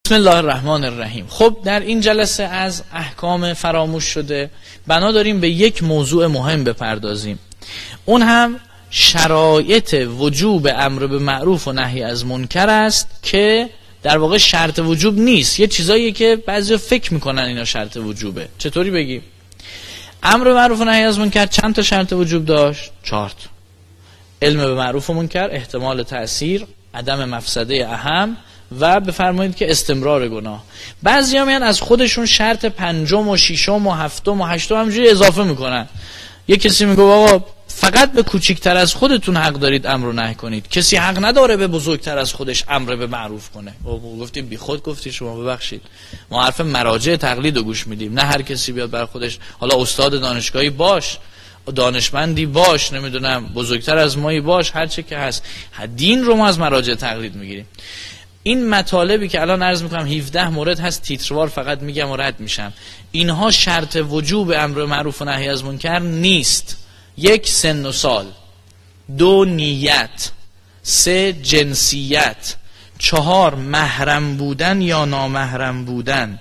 بسم الله الرحمن الرحیم. خب در این جلسه از احکام فراموش شده بنا داریم به یک موضوع مهم بپردازیم، اون هم شرایط وجوب امر به معروف و نهی از منکر است که در واقع شرط وجوب نیست، یه چیزایی که بعضیا فکر میکنن اینا شرط وجوبه. چطوری بگیم؟ امر به معروف و نهی از منکر چند تا شرط وجوب داشت؟ 4 تا. علم به معروف و منکر، احتمال تأثیر، عدم مفسده اهم و بفرمایید که استمرار گناه. بعضیا میان از خودشون شرط 5 و 6 و 7 و 8 همجوری اضافه میکنن. یه کسی میگه آقا فقط به کوچکتر از خودتون حق دارید امر و نهی کنید، کسی حق نداره به بزرگتر از خودش امر به معروف کنه. گفتیم بی خود گفتی شما، ببخشید ما حرف مراجع تقلید رو گوش میدیم، نه هر کسی بیاد بر خودش، حالا استاد دانشگاهی باش، دانشمندی باش، نمیدونم بزرگتر از مایی باش، هر چه که هست، دین رو ما از مراجع تقلید میگیریم. این مطالبی که الان عرض میکنم 17 مورد هست، تیتروار فقط میگم و رد میشم. اینها شرط وجوب امر معروف و نهی از منکر نیست. 1 سن و سال، 2 نیت، 3 جنسیت، 4 محرم بودن یا نامحرم بودن،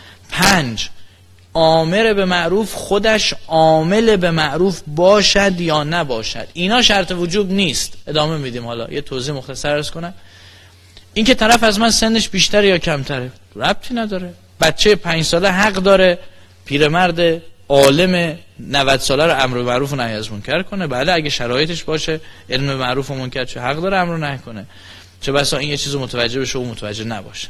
5 آمر به معروف خودش عامل به معروف باشد یا نباشد. اینا شرط وجوب نیست. ادامه میدیم. حالا یه توضیح مختصر عرض کنم. این که طرف از من سنش بیشتره یا کمتره ربطی نداره. بچه 5 ساله حق داره پیرمرد عالم 90 ساله رو امر به معروف و نهی از منکر کنه. بله اگه شرایطش باشه، علم به معروف و منکر، چه حق داره امر و نهی کنه. چه بسا این یه چیزو متوجه بشه و متوجه نباشه.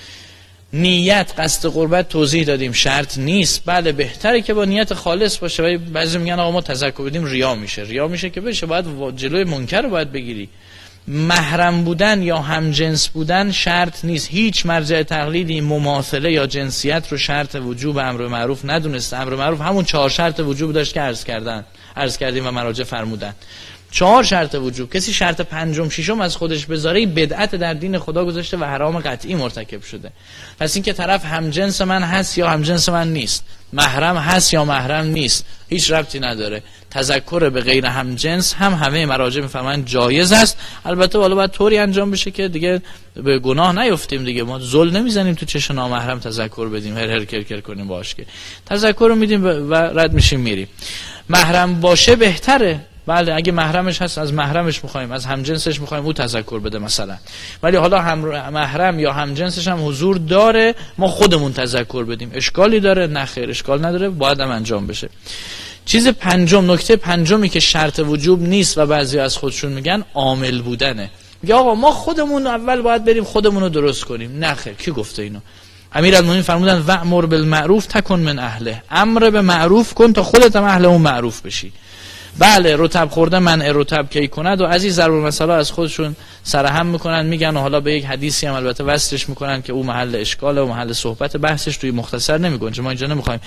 نیت، قصد قربت توضیح دادیم شرط نیست. بله بهتره که با نیت خالص باشه، ولی بعضی میگن آقا ما تذکر بدیم ریا میشه. ریا میشه که بشه، باید جلوی منکر رو باید بگیری. محرم بودن یا همجنس بودن شرط نیست. هیچ مرجع تقلیدی مماثله یا جنسیت رو شرط وجوب امر معروف ندونست. امر معروف همون 4 شرط وجوب داشت که عرض کردیم و مراجع فرمودن. 4 شرط وجوب. کسی شرط 5 و 6 از خودش بذاره بدعت در دین خدا گذاشته و حرام قطعی مرتکب شده. پس این که طرف همجنس من هست یا همجنس من نیست، محرم هست یا محرم نیست، هیچ ربطی نداره. تذکر به غیر همجنس هم همه مراجع میفهمن جایز است. البته والا باید طوری انجام بشه که دیگه به گناه نیفتیم دیگه. ما زل نمیزنیم تو چش نامحرم تذکر بدیم، هر کرکر کنیم باش، که تذکر رو میدیم و رد میشیم میریم. محرم باشه بهتره. بله اگه محرمش هست از محرمش میخوایم، از همجنسش میخوایم او تذکر بده مثلا. ولی حالا محرم یا همجنسش هم حضور داره، ما خودمون تذکر بدیم. اشکالی داره؟ نه خیر اشکال نداره، باید هم انجام بشه. چیز پنجم، نکته پنجمی که شرط وجوب نیست و بعضی از خودشون میگن عامل بودنه. میگه آقا ما خودمون اول باید بریم خودمون رو درست کنیم. نه خیر، کی گفته اینو؟ امیرالمومنین فرمودن وأمر بالمعروف تکن من اهله. امر به معروف کن تا خودت هم اهل اون معروف بشی. بله رطب خورده منع رطب کی کند و از این ضرب المثل از خودشون سرهم میکنن، میگن و حالا به یک حدیثی هم البته وصلش میکنن که او محل اشکاله و محل صحبت بحثش توی مختصر نمیگنجه. ما اینجا نمیخوایم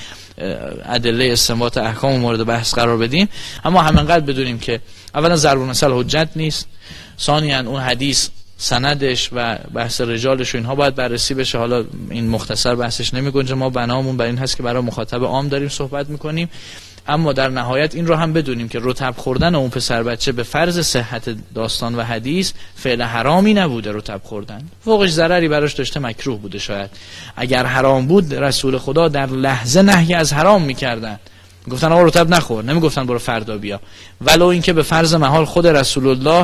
ادله استنباط احکام مورد بحث قرار بدیم، اما همینقدر بدونیم که اولا ضرب المثل حجت نیست، ثانیاً اون حدیث سندش و بحث رجالش و اینها باید بررسی بشه. حالا این مختصر بحثش نمیگنجه، ما بنامون بر این هست که برای مخاطب عام داریم صحبت میکنیم. اما در نهایت این رو هم بدونیم که رطب خوردن اون پسر بچه به فرض صحت داستان و حدیث فعل حرامی نبوده. رطب خوردن فوقش ضرری براش داشته، مکروه بوده. شاید اگر حرام بود رسول خدا در لحظه نهی از حرام میکردن، گفتن آقا رطب نخور، نمیگفتن برو فردا بیا. ولو اینکه به فرض محال خود رسول الله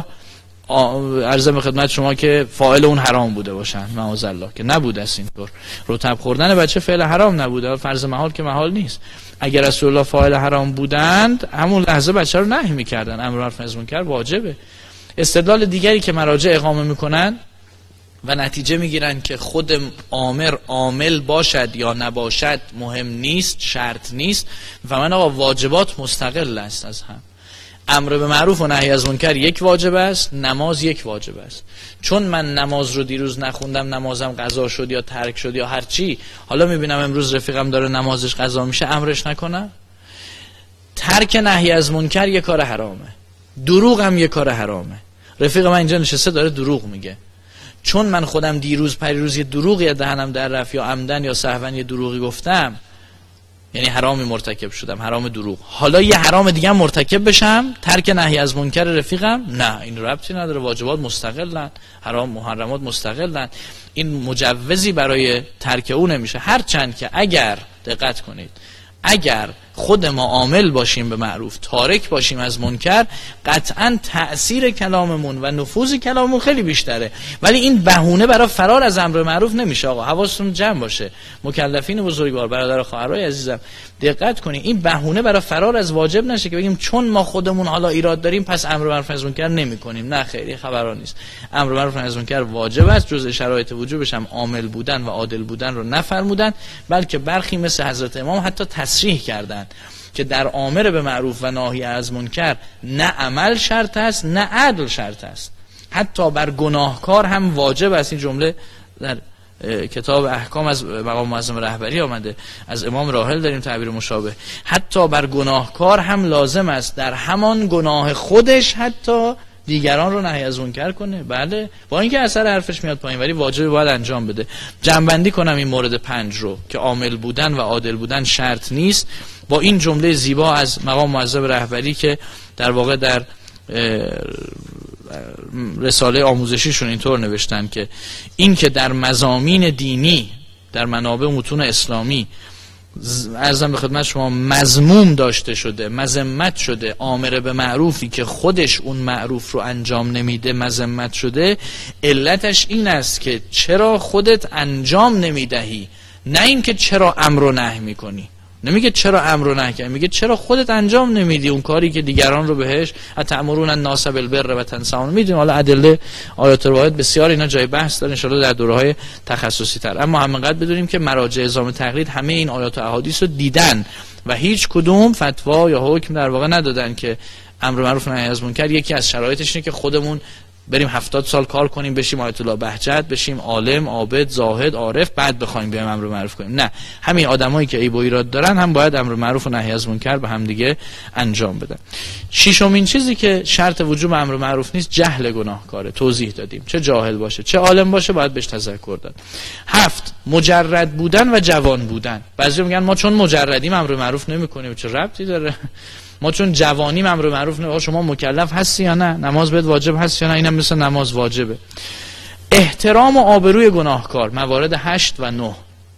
عرض به خدمت شما که فاعل اون حرام بوده باشن، معاذالله که نبوده است اینطور. رطب خوردن بچه فعل حرام نبوده، فرض محال که محال نیست. اگر رسول الله فاعل حرام بودند همون لحظه بچه رو نهی میکردن. امر معروف نهی از منکر واجبه. استدلال دیگری که مراجع اقامه میکنن و نتیجه میگیرن که خود آمر عامل باشد یا نباشد مهم نیست، شرط نیست. و من آقا واجبات مستقل است از هم. امر به معروف و نهی از منکر یک واجب است، نماز یک واجب است. چون من نماز رو دیروز نخوندم، نمازم قضا شد یا ترک شد یا هر چی، حالا میبینم امروز رفیقم داره نمازش قضا میشه، امرش نکنم. ترک نهی از منکر یک کار حرامه، دروغ هم یک کار حرامه. رفیق من اینجا نشسته داره دروغ میگه، چون من خودم دیروز پریروز یه دروغی دهنم در رفت یا عمدن یا سهوا یه دروغی گفتم، یعنی حرامی مرتکب شدم، حرام دروغ، حالا یه حرام دیگه هم مرتکب بشم، ترک نهی از منکر رفیقم، نه این ربطی نداره، واجبات مستقلن، حرام محرمات مستقلن، این مجوزی برای ترک او نمیشه. هرچند که اگر دقت کنید، اگر خود ما عامل باشیم به معروف، تارک باشیم از منکر، قطعا تأثیر کلاممون و نفوذ کلاممون خیلی بیشتره. ولی این بهونه برای فرار از امر معروف نمیشه. آقا حواستون جمع باشه، مکلفین بزرگوار، برادر و خواهرای عزیزم دقت کنید، این بهونه برای فرار از واجب نشه که بگیم چون ما خودمون حالا ایراد داریم پس امر معروف از منکر نمیکنیم. نه خیلی خبران نیست. امر معروف از منکر واجب است، جزء شرایط وجوبش هم عامل بودن و عادل بودن رو نفرمودن، بلکه برخی مثل حضرت امام حتی تصریح کردند که در امر به معروف و ناهی از منکر نه عمل شرط است نه عدل شرط است، حتی بر گناهکار هم واجب است. این جمله در کتاب احکام از مقام معظم رهبری آمده، از امام راحل داریم تعبیر مشابه، حتی بر گناهکار هم لازم است در همان گناه خودش حتی دیگران رو نهی از منکر کنه. بله، با اینکه اثر حرفش میاد پایین ولی واجب باید انجام بده. جمع‌بندی کنم این مورد 5 رو که عامل بودن و عادل بودن شرط نیست، با این جمله زیبا از مقام معظم رهبری که در واقع در رساله آموزشیشون اینطور نوشتن که این که در مضامین دینی در منابع متون اسلامی عرضم به خدمت شما مذموم داشته شده، مذمت شده، آمر به معروفی که خودش اون معروف رو انجام نمیده مذمت شده، علتش این است که چرا خودت انجام نمیدهی، نه این که چرا امر و نهی میکنی. نمیگه چرا امر و نهی کنی، میگه چرا خودت انجام نمیدی اون کاری که دیگران رو بهش اتأمرون الناس بالبر و تنسون. میدونیم حالا ادله آیات روایت بسیار اینا جای بحث داره ان شاء الله در دوره‌های تخصصی تر، اما همینقدر بدونیم که مراجع اعزام تقلید همه این آیات و احادیث رو دیدن و هیچ کدوم فتوا یا حکم در واقع ندادن که امر معروف و نهی از منکر یکی از شرایطش اینه که خودمون بریم 70 سال کار کنیم بشیم آیت الله بهجت، بشیم عالم، عابد، زاهد، عارف، بعد بخوایم بیایم امر معروف کنیم. نه، همین آدمایی که عیب و ایراد دارن هم باید امر معروف و نهی از منکر به هم دیگه انجام بدن. ششمین چیزی که شرط وجوب امر معروف نیست جهل گناهکاره. توضیح دادیم، چه جاهل باشه چه عالم باشه باید بهش تذکر داد. 7 مجرد بودن و جوان بودن. بعضی میگن ما چون مجردیم امر معروف نمیکنیم، چه ربطی داره؟ ما چون جوانیم امر معروف نه. شما مکلف هستی یا نه؟ نماز بهت واجب هست یا نه؟ اینم مثل نماز واجبه. احترام و آبروی گناهکار، موارد 8 و 9.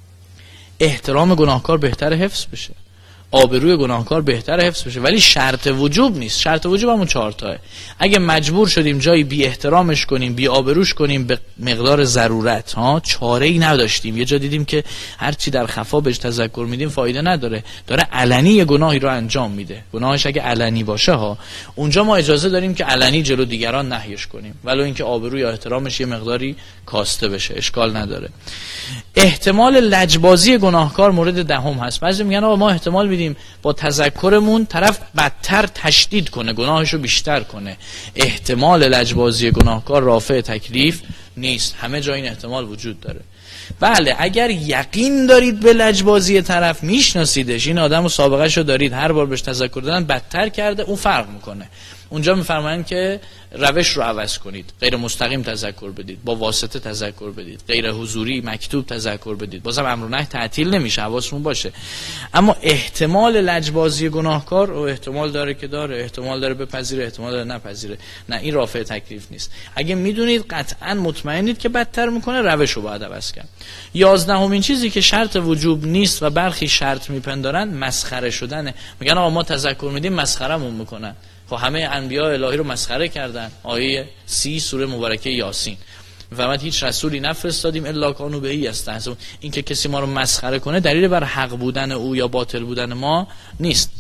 احترام گناهکار بهتر حفظ بشه، آبروی گناهکار بهتر حفظ بشه، ولی شرط وجوب نیست. شرط وجوب همون 4 تاه. اگه مجبور شدیم جایی بی احترامش کنیم، بی آبروش کنیم به مقدار ضرورت، چاره‌ای نداشتیم، یه جا دیدیم که هر چی در خفا بهش تذکر میدیم فایده نداره، داره علنی یه گناهی رو انجام میده، گناهش اگه علنی باشه اونجا ما اجازه داریم که علنی جلو دیگران نهیش کنیم، ولو اینکه آبروی یا احترامش یه مقداری کاسته بشه، اشکال نداره. احتمال لجبازی گناهکار مورد 10 هست. بعضی میگن آقا ما احتمال میدیم با تذکرمون طرف بدتر تشدید کنه، گناهشو بیشتر کنه. احتمال لجبازی گناهکار رافع تکلیف نیست، همه جا این احتمال وجود داره. بله، اگر یقین دارید به لجبازی طرف، میشناسیدش، این آدمو سابقهشو دارید، هر بار بهش تذکر دادن بدتر کرده، اون فرق میکنه. اونجا میفرمایند که روش رو عوض کنید، غیر مستقیم تذکر بدید، با واسطه تذکر بدید، غیر حضوری مکتوب تذکر بدید. بازم امر و نهی تعطیل نمیشه، حواستون باشه. اما احتمال لجبازی گناهکار و احتمال داره که داره، احتمال داره بپذیره، احتمال داره نپذیره. نه، این رافع تکلیف نیست. اگه میدونید قطعا مطمئنید که بدتر میکنه، روش رو باید عوض کرد. 11مین چیزی که شرط وجوب نیست و برخی شرط میپندارن مسخره شدنه. میگن آقا ما تذکر میدیم مسخرهمون میکنن. خب همه انبیاء الهی رو مسخره کردن. آیه 30 سوره مبارکه یاسین، فهمت هیچ رسولی نفرستادیم الا کانوا به یستهزئون. این که کسی ما رو مسخره کنه دلیل بر حق بودن او یا باطل بودن ما نیست.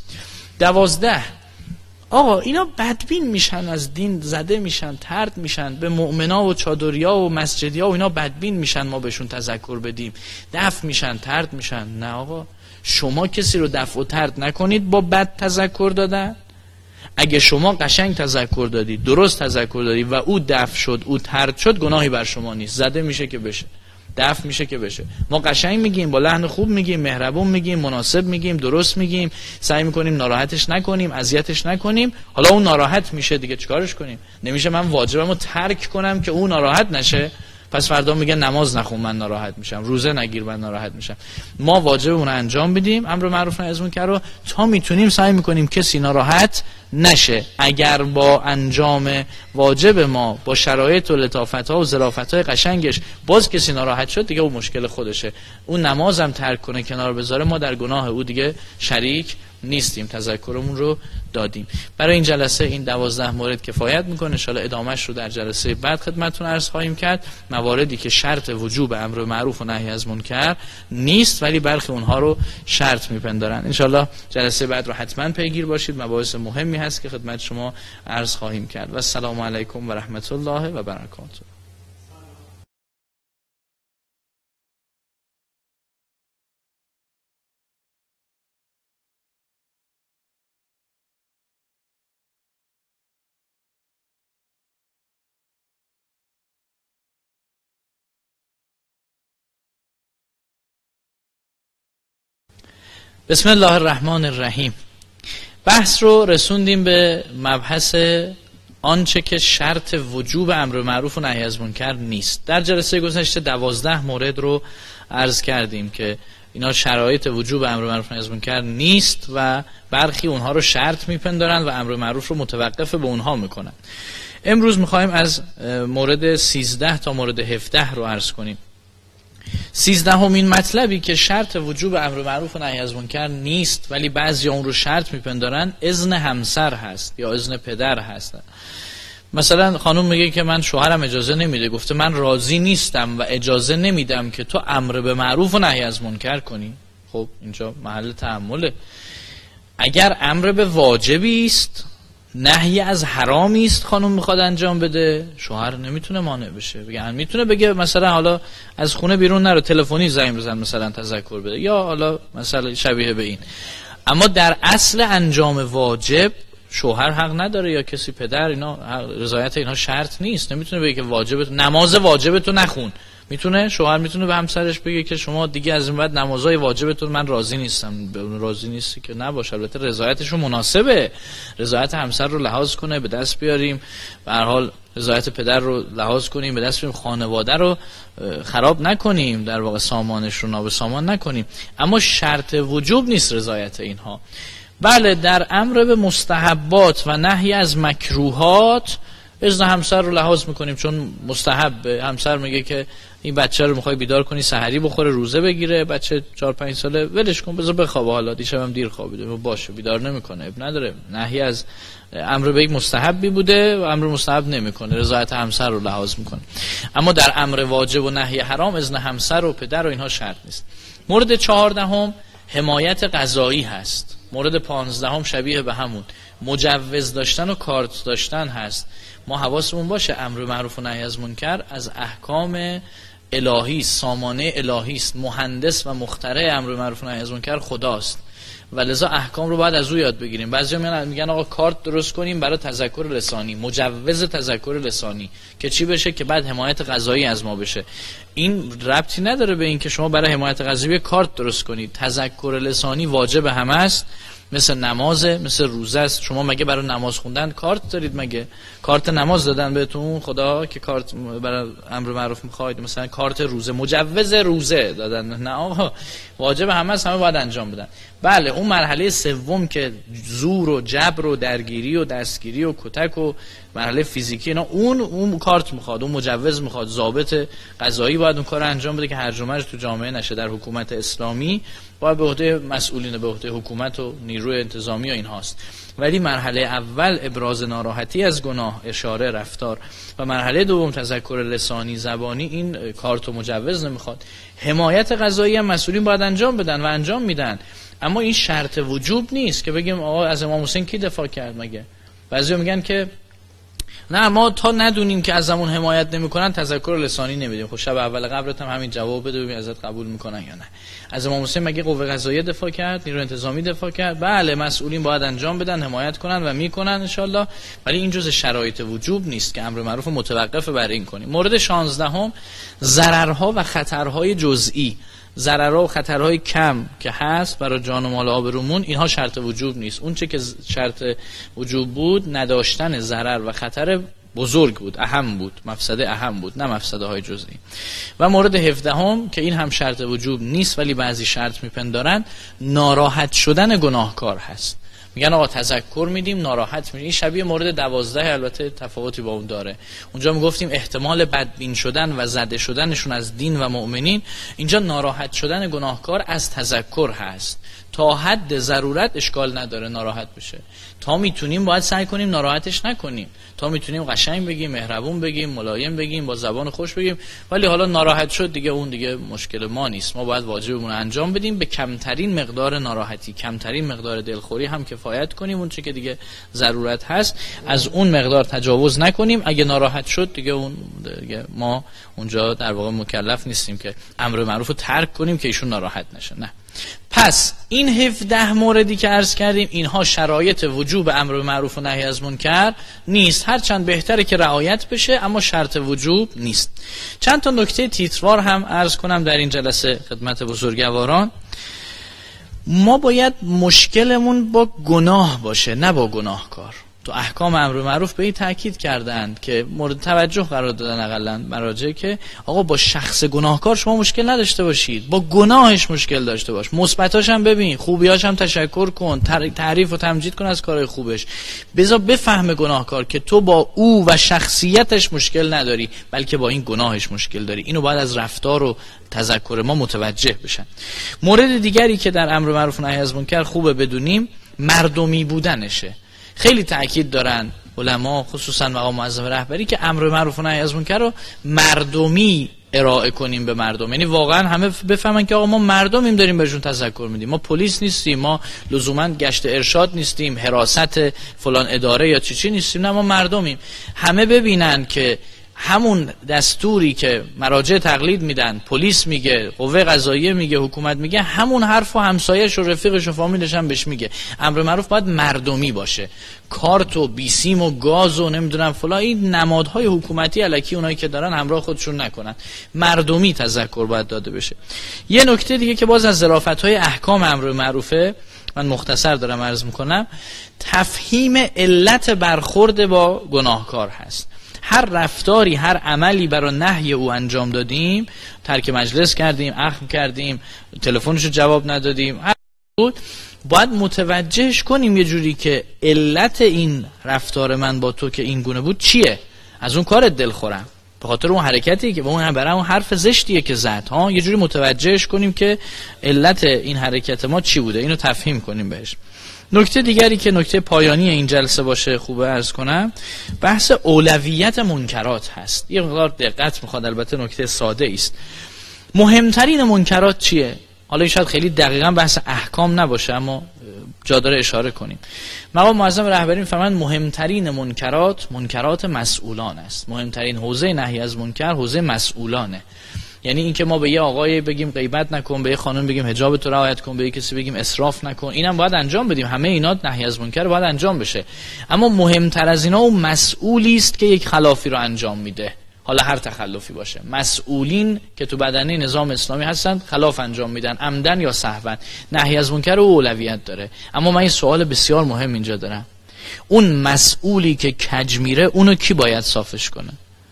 12 آقا اینا بدبین میشن، از دین زده میشن، طرد میشن، به مؤمنا و چادریا و مسجدیا و اینا بدبین میشن، ما بهشون تذکر بدیم، دفع میشن، طرد میشن. نه آقا، شما کسی رو دفع و طرد نکنید با بد تذکر دادن. اگه شما قشنگ تذکر دادید، درست تذکر دادید و او دفع شد، او طرد شد، گناهی بر شما نیست. زده میشه که بشه، دفع میشه که بشه. ما قشنگ میگیم، با لحن خوب میگیم، مهربون میگیم، مناسب میگیم، درست میگیم، سعی میکنیم ناراحتش نکنیم، اذیتش نکنیم. حالا اون ناراحت میشه دیگه چیکارش کنیم؟ نمیشه من واجبمو ترک کنم که اون ناراحت نشه؟ پس فردا میگه نماز نخون من ناراحت میشم، روزه نگیر من ناراحت میشم. ما واجبمون انجام بدیم، امر معروف نهی از منکر رو تا میتونیم سعی میکنیم کسی ناراحت نشه. اگر با انجام واجب ما با شرایط و لطافت‌ها و ظرافت‌های قشنگش باز کسی ناراحت شد، دیگه اون مشکل خودشه. اون نمازم ترک کنه کنار بذاره، ما در گناه او دیگه شریک نیستیم، تذکرمون رو دادیم. برای این جلسه این 12 مورد کفایت میکنه. ان شاءالله ادامهش رو در جلسه بعد خدمتتون عرض خواهیم کرد. مواردی که شرط وجوب امر معروف و نهی از منکر نیست ولی برخی اونها رو شرط میپندارن. ان شاءالله جلسه بعد رو حتما پیگیر باشید، مباحث مهمی هست که خدمت شما عرض خواهیم کرد. و السلام علیکم و رحمت الله و برکاته. بسم الله الرحمن الرحیم. بحث رو رسوندیم به مبحث آنچه که شرط وجوب امر معروف و نهی از منکر نیست. در جلسه گذشته 12 مورد رو عرض کردیم که اینا شرایط وجوب امر معروف و نهی از منکر نیست و برخی اونها رو شرط میپندارن و امر معروف رو متوقف به اونها میکنن. امروز میخوایم از مورد 13 تا مورد 17 رو عرض کنیم. 13مین مطلبی که شرط وجوب امر معروف و نهی از منکر نیست ولی بعضی اون رو شرط میپندارن، اذن همسر هست یا اذن پدر هست. مثلا خانم میگه که من شوهرم اجازه نمیده، گفته من راضی نیستم و اجازه نمیدم که تو امر به معروف و نهی از منکر کنی. خب اینجا محل تأمله. اگر امر به واجبی است، نهی از حرامی است، خانم میخواد انجام بده، شوهر نمیتونه مانع بشه. میتونه بگه مثلا حالا از خونه بیرون نرو، تلفنی زنگ بزن مثلا تذکر بده، یا حالا مثلا شبیه به این. اما در اصل انجام واجب شوهر حق نداره یا کسی پدر، اینا رضایت اینها شرط نیست. نمیتونه بگه که واجب نماز واجبتو نخون. میتونه شوهر میتونه به همسرش بگه که شما دیگه از این بعد نمازهای واجبتون من راضی نیستم. به اون راضی نیستی که نباشه. البته رضایتشون مناسبه، رضایت همسر رو لحاظ کنه به دست بیاریم، به هر حال رضایت پدر رو لحاظ کنیم به دست بیاریم، خانواده رو خراب نکنیم، در واقع سامانش رو نابسامان نکنیم. اما شرط وجوب نیست رضایت اینها. بله، در امر به مستحبات و نهی از مکروهات اذن همسر رو لحاظ میکنیم، چون مستحب. همسر میگه که این بچه رو میخوای بیدار کنی سحری بخوره روزه بگیره، بچه 4-5 ساله، ولش کن بذار بخوابه، حالا دیشبم دیر خوابیده، باشه بیدار نمیکنه، اب نداره. نهی از امر به یک مستحبی بوده و امر مستحب نمیکنه، رضایت همسر رو لحاظ میکنه. اما در امر واجب و نهی حرام اذن همسر و پدر و اینها شرط نیست. مورد 14 حمایت قضایی هست. مورد 15 شبیه به همون مجوز داشتن و کارت داشتن هست. ما حواسمون باشه امر معروف و نهی از منکر از احکام الهی است، سامانه الهی است. مهندس و مخترع امر معروف و نهی از منکر خداست و لذا احکام رو باید از او یاد بگیریم. بعضیا میگن آقا کارت درست کنیم برای تذکر لسانی، مجوز تذکر لسانی، که چی بشه؟ که بعد حمایت قضایی از ما بشه. این ربطی نداره به این که شما برای حمایت قضایی کارت درست کنید. تذکر لسانی واجب همه است، مثل نمازه، مثل روزه است. شما مگه برای نماز خوندن کارت دارید؟ مگه کارت نماز دادن بهتون خدا که کارت برای امر معروف میخواید؟ مثلا کارت روزه، مجوز روزه دادن؟ نه آقا، واجب همه است، همه باید انجام بدن. بله، اون مرحله سوم که زور و جبر و درگیری و دستگیری و کتک و مرحله فیزیکی، اینا اون کارت میخواد، اون مجوز میخواد. ضابط قضایی باید اون کار انجام بده که هرج و مرج تو جامعه نشه. در حکومت اسلامی باید به عهده مسئولین، به عهده حکومت و نیروی انتظامی و اینهاست. ولی مرحله اول ابراز ناراحتی از گناه، اشاره، رفتار، و مرحله دوم تذکر لسانی زبانی، این کارت و مجوز نمیخواد. حمایت قضایی هم مسئولین باید انجام بدن و انجام میدن، اما این شرط وجوب نیست که بگیم آقا از امام حسین کی دفاع کرد مگه؟ بعضیا میگن که نه ما تا ندونیم که ازمون حمایت نمیکنن تذکر لسانی نمیدیم. خب شب اول قبرت هم همین جواب بده ببین ازت قبول میکنن یا نه. از امام حسین مگه قوه قضاییه دفاع کرد؟ نیروی انتظامی دفاع کرد؟ بله، مسئولین باید انجام بدن، حمایت کنن و میکنن ان شاءالله، ولی این جزء شرایط وجوب نیست که امر معروف متوقف بر این کنیم. مورد 16 ضررها و خطرهای جزئی. ضررها و خطرهای کم که هست برای جان و مال آبرومون، اینها شرط وجوب نیست. اون چه که شرط وجوب بود نداشتن ضرر و خطر بزرگ بود، اهم بود، مفسده اهم بود، نه مفسده های جزئی. و مورد 17 که این هم شرط وجوب نیست ولی بعضی شرط میپندارن، ناراحت شدن گناهکار هست. میگن آقا تذکر میدیم ناراحت میشه. این شبیه مورد 12 البته تفاوتی با اون داره. اونجا میگفتیم احتمال بدبین شدن و زده شدنشون از دین و مؤمنین، اینجا ناراحت شدن گناهکار از تذکر هست. تا حد ضرورت اشکال نداره ناراحت بشه، تا میتونیم باید سعی کنیم ناراحتش نکنیم، تا میتونیم قشنگ بگیم، مهربون بگیم، ملایم بگیم، با زبان خوش بگیم. ولی حالا ناراحت شد دیگه، اون دیگه مشکل ما نیست، ما باید واجبمون رو انجام بدیم، به کمترین مقدار ناراحتی، کمترین مقدار دلخوری هم کفایت کنیم، اون چه که دیگه ضرورت هست از اون مقدار تجاوز نکنیم. اگه ناراحت شد دیگه اون دیگه ما اونجا در واقع مکلف نیستیم که امر معروف رو ترک کنیم که ایشون ناراحت نشه، نه. پس این 17 موردی که عرض کردیم اینها شرایط وجوب امر معروف و نهی از منکر نیست، هرچند بهتره که رعایت بشه اما شرط وجوب نیست. چند تا نکته تیتروار هم عرض کنم در این جلسه خدمت بزرگواران. ما باید مشکلمون با گناه باشه نه با گناهکار. تو احکام امر معروف به این تاکید کردند که مورد توجه قرار دادن اقلا مراجع که آقا با شخص گناهکار شما مشکل نداشته باشید، با گناهش مشکل داشته باش، مثبتاش هم ببین، خوبیاش هم تشکر کن، تعریف و تمجید کن از کارهای خوبش، بذار بفهمه گناهکار که تو با او و شخصیتش مشکل نداری بلکه با این گناهش مشکل داری. اینو باید از رفتار و تذکر ما متوجه بشن. مورد دیگری که در امر معروف و نهی از منکر خوبه بدونیم مردمی بودنشه. خیلی تأکید دارن علما خصوصا مقام معظم رهبری که امر معروف و نهی از منکر رو مردمی ارائه کنیم به مردم، یعنی واقعا همه بفهمن که آقا ما مردمیم داریم بهشون تذکر میدیم، ما پلیس نیستیم، ما لزوما گشت ارشاد نیستیم، حراست فلان اداره یا چی نیستیم، نه ما مردمیم. همه ببینن که همون دستوری که مراجع تقلید میدن، پلیس میگه، قوه قضاییه میگه، حکومت میگه، همون حرف و همسایه‌ش و رفیقش و فامیلش هم بهش میگه. امر معروف باید مردمی باشه. کارت و بیسیم و گاز و نمیدونم فلان این نمادهای حکومتی الکی اونایی که دارن همراه خودشون نکنن، مردمی تذکر باید داده بشه. یه نکته دیگه که باز از ظرافت‌های احکام امر معروفه، من مختصر دارم عرض میکنم، تفهیم علت برخورد با گناهکار هست. هر رفتاری، هر عملی برای نهی او انجام دادیم، ترک مجلس کردیم، اخم کردیم، تلفنشو جواب ندادیم، هر بود باید متوجهش کنیم یه جوری که علت این رفتار من با تو که این گونه بود چیه، از اون کارت دلخورم، به خاطر اون حرکتی که اون برای اون حرف زشتیه که زد ها، یه جوری متوجهش کنیم که علت این حرکت ما چی بوده، اینو تفهیم کنیم بهش. نکته دیگری که نکته پایانی این جلسه باشه خوبه عرض کنم، بحث اولویت منکرات هست. یه مقدار دقت میخواد، البته نکته ساده است. مهمترین منکرات چیه؟ حالا شاید خیلی دقیقاً بحث احکام نباشه اما جا داره اشاره کنیم. مقام معظم رهبری میفهمند مهمترین منکرات مسئولان است. مهمترین حوزه نهی از منکر حوزه مسئولانه. یعنی اینکه ما به یه آقای بگیم غیبت نکن، به یه خانم بگیم حجاب تو رعایت کن، به یه کسی بگیم اسراف نکن، اینم باید انجام بدیم. همه اینا نهی از منکر باید انجام بشه. اما مهمتر از اینا اون مسئولی است که یک خلافی رو انجام میده، حالا هر تخلفی باشه. مسئولین که تو بدنه نظام اسلامی هستن خلاف انجام میدن، عمدن یا سهوا، نهی از منکر او اولویت داره. اما من یه سوال بسیار مهم اینجا دارم، اون مسئولی که کج میره اونو کی باید صافش کنه؟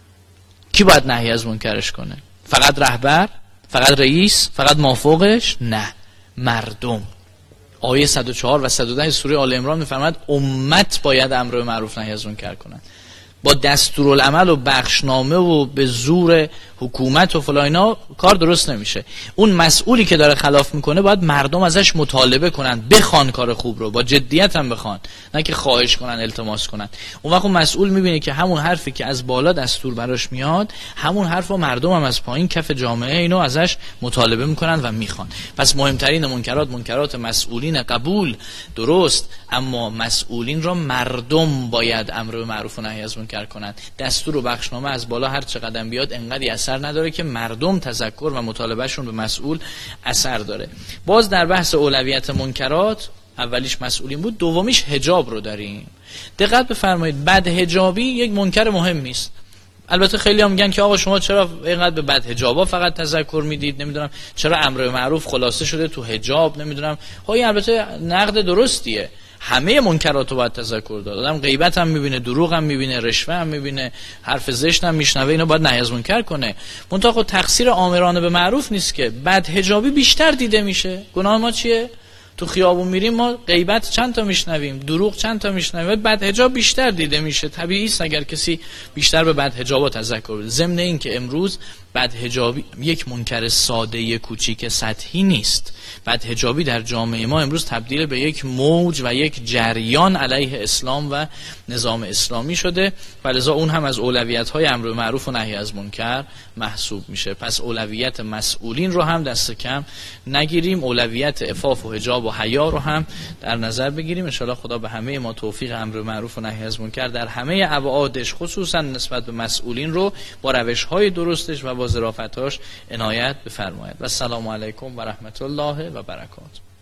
کی باید نهی از منکرش کنه؟ فقط رهبر؟ فقط رئیس؟ فقط مافوقش؟ نه، مردم. آیه 104 و 110 سوره آل عمران میفرماید امت باید امر معروف نهی از منکر کنند. با دستورالعمل و بخشنامه و به زور حکومت و فلان اینا کار درست نمیشه. اون مسئولی که داره خلاف میکنه باید مردم ازش مطالبه کنن، بخوان کار خوب رو، با جدیت هم بخوان، نه که خواهش کنن، التماس کنن. اون وقت اون مسئول میبینه که همون حرفی که از بالا دستور براش میاد، همون حرف رو مردم هم از پایین کف جامعه اینو ازش مطالبه میکنن و میخوان. پس مهمترین منکرات مسئولین قبول، درست، اما مسئولین را مردم باید امر معروف و نهی از منکر کنند. دستور و بخشنامه از بالا هر چه قدم بیاد انقدر اثر نداره که مردم تذکر و مطالبهشون به مسئول اثر داره. باز در بحث اولویت منکرات، اولیش مسئولین بود، دومیش حجاب رو داریم. دقت بفرمایید، بد حجابی یک منکر مهمی است. البته خیلی هم میگن که آقا شما چرا اینقدر به بد حجابا فقط تذکر میدید، نمیدونم چرا امر معروف خلاصه شده تو حجاب، نمیدونم. های البته نقد درستیه. همه منکرات رو باید تذکر داد. آدم غیبت هم میبینه، دروغ هم میبینه، رشوه هم میبینه، حرف زشت هم میشنوه، اینو باید نهی از منکر کنه. منتها خود تقصیر آمرانه به معروف نیست که بدحجابی بیشتر دیده میشه. گناه ما چیه؟ تو خیابون میریم ما غیبت چند تا میشنویم، دروغ چند تا میشنویم، بدحجاب بیشتر دیده میشه. طبیعی است اگر کسی بیشتر به بدحجاب تذکر بده. ضمن این که امروز بدحجابی یک منکر ساده کوچیک سطحی نیست. بدحجابی در جامعه ما امروز تبدیل به یک موج و یک جریان علیه اسلام و نظام اسلامی شده و لذا اون هم از اولویت‌های امر معروف و نهی از منکر محسوب میشه. پس اولویت مسئولین رو هم دست کم نگیریم، اولویت عفاف و حجاب و حیا رو هم در نظر بگیریم. ان شاء الله خدا به همه ما توفیق امر معروف و نهی از منکر در همه ابعادش، خصوصا نسبت به مسئولین، رو با روش‌های درستش و با ظرافتاش عنایت بفرماید. و السلام علیکم و رحمت الله و برکاته.